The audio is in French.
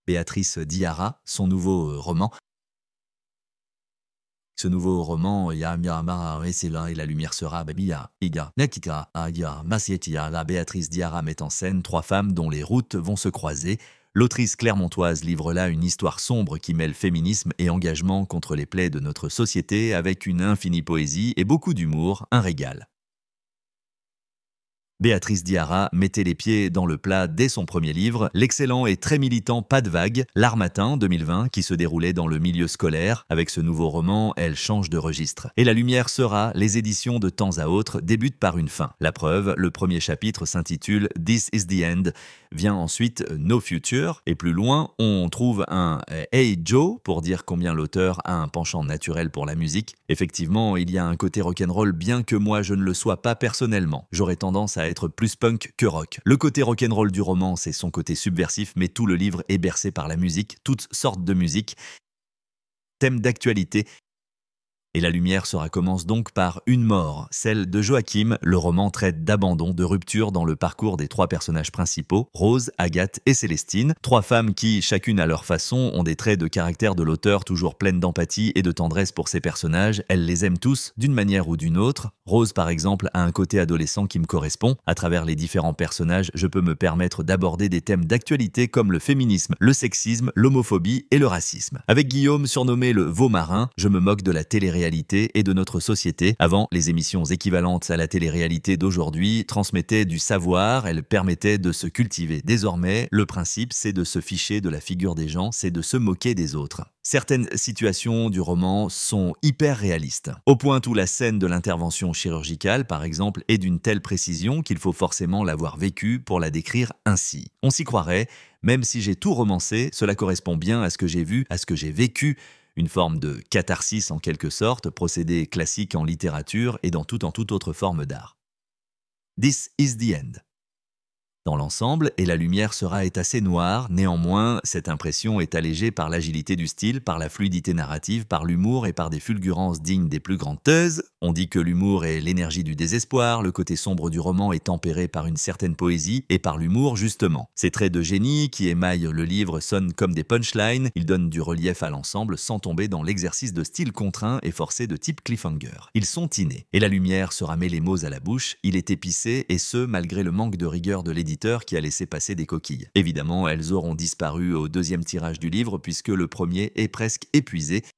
Béatrice Diarra, son nouveau roman. Ce nouveau roman, il y a Myanmar, et c'est là, et la lumière sera Babia, Iga, Nakika, Aya, Masietia. La Béatrice Diarra met en scène trois femmes dont les routes vont se croiser. L'autrice clermontoise livre là une histoire sombre qui mêle féminisme et engagement contre les plaies de notre société avec une infinie poésie et beaucoup d'humour, un régal. Béatrice Diarra mettait les pieds dans le plat dès son premier livre, l'excellent et très militant Pas de vague, l'Harmattan 2020, qui se déroulait dans le milieu scolaire. Avec ce nouveau roman, elle change de registre. Et la lumière sera, les éditions de temps à autre débutent par une fin. La preuve, le premier chapitre s'intitule This is the End. Vient ensuite No Future, et plus loin, on trouve un Hey Joe pour dire combien l'auteur a un penchant naturel pour la musique. Effectivement, il y a un côté rock'n'roll bien que moi je ne le sois pas personnellement. J'aurais tendance à être plus punk que rock. Le côté rock'n'roll du roman, c'est son côté subversif, mais tout le livre est bercé par la musique, toutes sortes de musique. Thème d'actualité. Et la lumière commence donc par une mort, celle de Joachim. Le roman traite d'abandon, de rupture dans le parcours des trois personnages principaux, Rose, Agathe et Célestine. Trois femmes qui, chacune à leur façon, ont des traits de caractère de l'auteur toujours pleines d'empathie et de tendresse pour ses personnages. Elles les aiment tous, d'une manière ou d'une autre. Rose, par exemple, a un côté adolescent qui me correspond. À travers les différents personnages, je peux me permettre d'aborder des thèmes d'actualité comme le féminisme, le sexisme, l'homophobie et le racisme. Avec Guillaume, surnommé le veau marin, je me moque de la télé-réalité et de notre société. Avant, les émissions équivalentes à la télé-réalité d'aujourd'hui transmettaient du savoir, elles permettaient de se cultiver. Désormais, le principe, c'est de se ficher de la figure des gens, c'est de se moquer des autres. Certaines situations du roman sont hyper réalistes, au point où la scène de l'intervention chirurgicale, par exemple, est d'une telle précision qu'il faut forcément l'avoir vécue pour la décrire ainsi. On s'y croirait, même si j'ai tout romancé, cela correspond bien à ce que j'ai vu, à ce que j'ai vécu. Une forme de catharsis en quelque sorte, procédé classique en littérature et dans toute autre forme d'art. This is the end. Dans l'ensemble, Et la lumière est assez noire, néanmoins, cette impression est allégée par l'agilité du style, par la fluidité narrative, par l'humour et par des fulgurances dignes des plus grandes thèses. On dit que l'humour est l'énergie du désespoir, le côté sombre du roman est tempéré par une certaine poésie et par l'humour justement. Ces traits de génie qui émaillent le livre sonnent comme des punchlines, ils donnent du relief à l'ensemble sans tomber dans l'exercice de style contraint et forcé de type cliffhanger. Ils sont innés. Et la lumière met les mots à la bouche, il est épicé et ce, malgré le manque de rigueur de l'éditeur qui a laissé passer des coquilles. Évidemment, elles auront disparu au deuxième tirage du livre puisque le premier est presque épuisé.